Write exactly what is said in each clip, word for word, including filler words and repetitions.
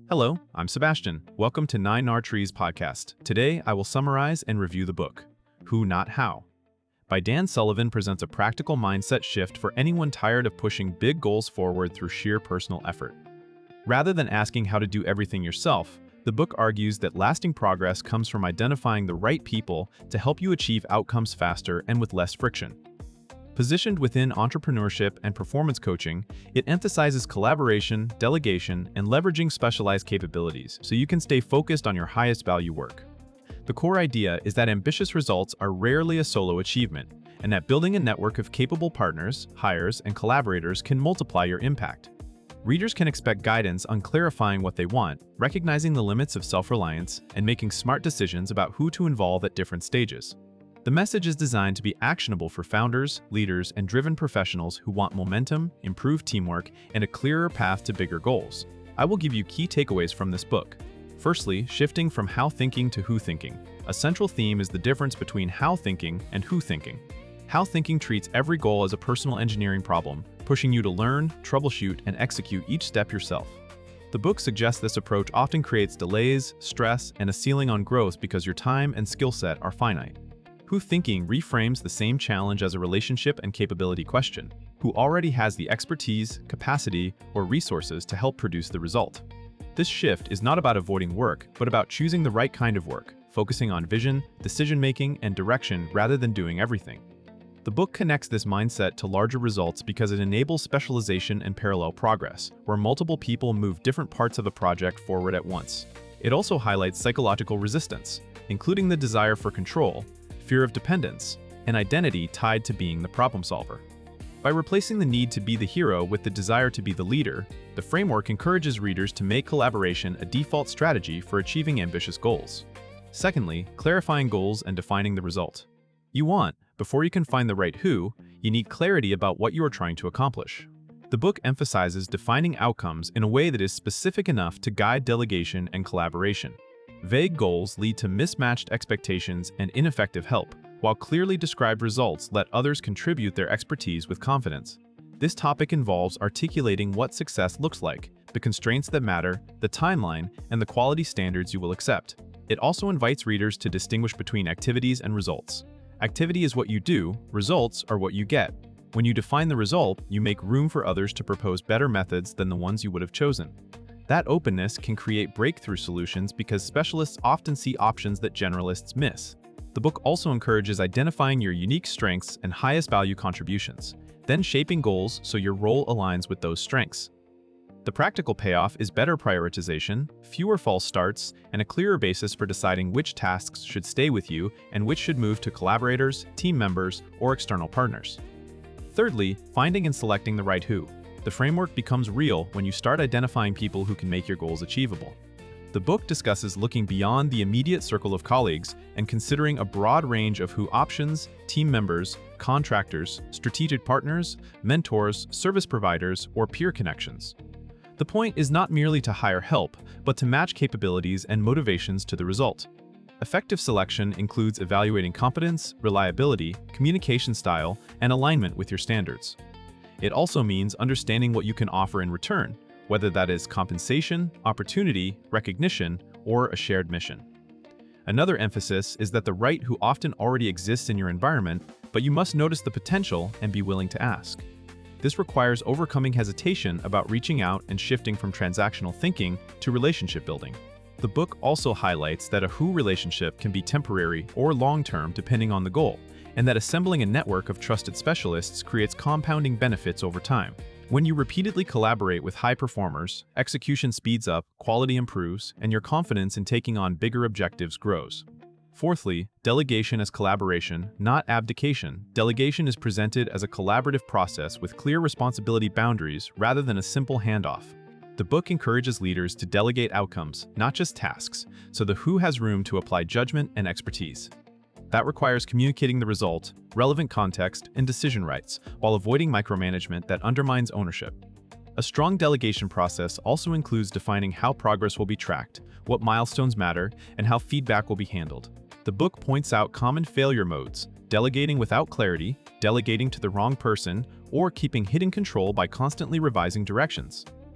Hello, I'm Sebastian. Welcome to Nine R Trees podcast. Today, I will summarize and review the book, Who Not How, by Dan Sullivan presents a practical mindset shift for anyone tired of pushing big goals forward through sheer personal effort. Rather than asking how to do everything yourself, the book argues that lasting progress comes from identifying the right people to help you achieve outcomes faster and with less friction. Positioned within entrepreneurship and performance coaching, it emphasizes collaboration, delegation, and leveraging specialized capabilities so you can stay focused on your highest value work. The core idea is that ambitious results are rarely a solo achievement, and that building a network of capable partners, hires, and collaborators can multiply your impact. Readers can expect guidance on clarifying what they want, recognizing the limits of self-reliance, and making smart decisions about who to involve at different stages. The message is designed to be actionable for founders, leaders, and driven professionals who want momentum, improved teamwork, and a clearer path to bigger goals. I will give you key takeaways from this book. Firstly, shifting from how thinking to who thinking. A central theme is the difference between how thinking and who thinking. How thinking treats every goal as a personal engineering problem, pushing you to learn, troubleshoot, and execute each step yourself. The book suggests this approach often creates delays, stress, and a ceiling on growth because your time and skill set are finite. Who thinking reframes the same challenge as a relationship and capability question. Who already has the expertise, capacity, or resources to help produce the result? This shift is not about avoiding work, but about choosing the right kind of work, focusing on vision, decision-making, and direction rather than doing everything. The book connects this mindset to larger results because it enables specialization and parallel progress, where multiple people move different parts of a project forward at once. It also highlights psychological resistance, including the desire for control, fear of dependence, and identity tied to being the problem solver. By replacing the need to be the hero with the desire to be the leader, the framework encourages readers to make collaboration a default strategy for achieving ambitious goals. Secondly, clarifying goals and defining the result. You want, before you can find the right who, you need clarity about what you are trying to accomplish. The book emphasizes defining outcomes in a way that is specific enough to guide delegation and collaboration. Vague goals lead to mismatched expectations and ineffective help, while clearly described results let others contribute their expertise with confidence. This topic involves articulating what success looks like, the constraints that matter, the timeline, and the quality standards you will accept. It also invites readers to distinguish between activities and results. Activity is what you do, results are what you get. When you define the result, you make room for others to propose better methods than the ones you would have chosen. That openness can create breakthrough solutions because specialists often see options that generalists miss. The book also encourages identifying your unique strengths and highest value contributions, then shaping goals so your role aligns with those strengths. The practical payoff is better prioritization, fewer false starts, and a clearer basis for deciding which tasks should stay with you and which should move to collaborators, team members, or external partners. Thirdly, finding and selecting the right who. The framework becomes real when you start identifying people who can make your goals achievable. The book discusses looking beyond the immediate circle of colleagues and considering a broad range of who options, team members, contractors, strategic partners, mentors, service providers, or peer connections. The point is not merely to hire help, but to match capabilities and motivations to the result. Effective selection includes evaluating competence, reliability, communication style, and alignment with your standards. It also means understanding what you can offer in return, whether that is compensation, opportunity, recognition, or a shared mission. Another emphasis is that the right who often already exists in your environment, but you must notice the potential and be willing to ask. This requires overcoming hesitation about reaching out and shifting from transactional thinking to relationship building. The book also highlights that a who relationship can be temporary or long-term depending on the goal, and that assembling a network of trusted specialists creates compounding benefits over time. When you repeatedly collaborate with high performers, execution speeds up, quality improves, and your confidence in taking on bigger objectives grows. Fourthly, delegation as collaboration, not abdication. Delegation is presented as a collaborative process with clear responsibility boundaries rather than a simple handoff. The book encourages leaders to delegate outcomes, not just tasks, so the who has room to apply judgment and expertise. That requires communicating the result, relevant context, and decision rights, while avoiding micromanagement that undermines ownership. A strong delegation process also includes defining how progress will be tracked, what milestones matter, and how feedback will be handled. The book points out common failure modes: delegating without clarity, delegating to the wrong person, or keeping hidden control by constantly revising directions.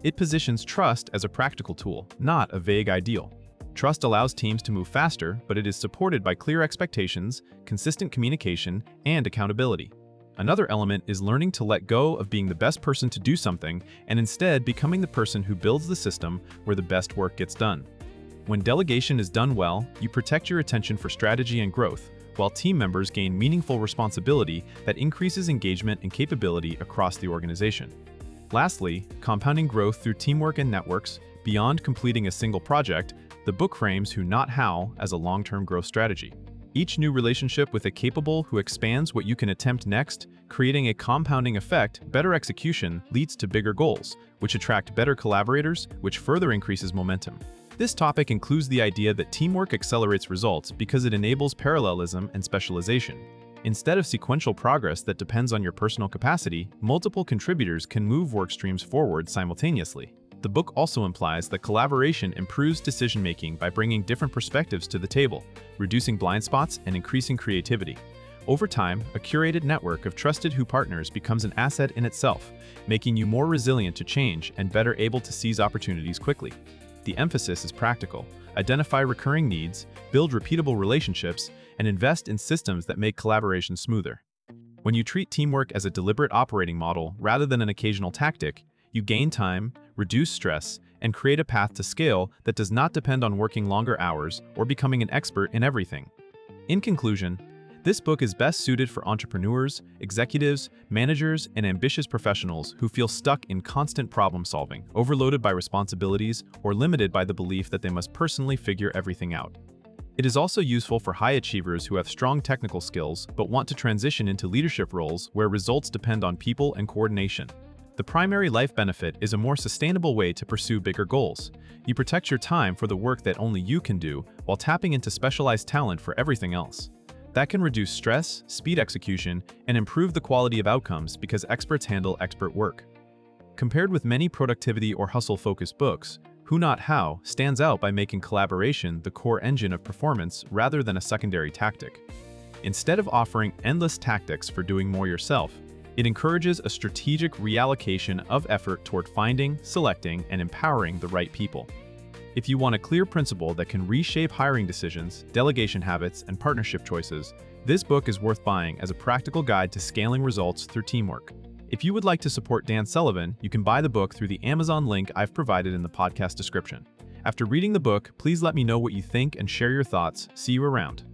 It positions trust as a practical tool, not a vague ideal. Trust allows teams to move faster, but it is supported by clear expectations, consistent communication, and accountability. Another element is learning to let go of being the best person to do something and instead becoming the person who builds the system where the best work gets done. When delegation is done well, you protect your attention for strategy and growth, while team members gain meaningful responsibility that increases engagement and capability across the organization. Lastly, compounding growth through teamwork and networks. Beyond completing a single project, the book frames Who Not How as a long-term growth strategy. Each new relationship with a capable who expands what you can attempt next, creating a compounding effect. Better execution leads to bigger goals, which attract better collaborators, which further increases momentum. This topic includes the idea that teamwork accelerates results because it enables parallelism and specialization. Instead of sequential progress that depends on your personal capacity, multiple contributors can move work streams forward simultaneously. The book also implies that collaboration improves decision-making by bringing different perspectives to the table, reducing blind spots and increasing creativity. Over time, a curated network of trusted who partners becomes an asset in itself, making you more resilient to change and better able to seize opportunities quickly. The emphasis is practical. Identify recurring needs, build repeatable relationships, and invest in systems that make collaboration smoother. When you treat teamwork as a deliberate operating model rather than an occasional tactic, you gain time, reduce stress, and create a path to scale that does not depend on working longer hours or becoming an expert in everything. In conclusion, this book is best suited for entrepreneurs, executives, managers, and ambitious professionals who feel stuck in constant problem-solving, overloaded by responsibilities, or limited by the belief that they must personally figure everything out. It is also useful for high achievers who have strong technical skills but want to transition into leadership roles where results depend on people and coordination. The primary life benefit is a more sustainable way to pursue bigger goals. You protect your time for the work that only you can do while tapping into specialized talent for everything else. That can reduce stress, speed execution, and improve the quality of outcomes because experts handle expert work. Compared with many productivity or hustle-focused books, Who Not How stands out by making collaboration the core engine of performance rather than a secondary tactic. Instead of offering endless tactics for doing more yourself, it encourages a strategic reallocation of effort toward finding, selecting, and empowering the right people. If you want a clear principle that can reshape hiring decisions, delegation habits, and partnership choices, this book is worth buying as a practical guide to scaling results through teamwork. If you would like to support Dan Sullivan, you can buy the book through the Amazon link I've provided in the podcast description. After reading the book, please let me know what you think and share your thoughts. See you around.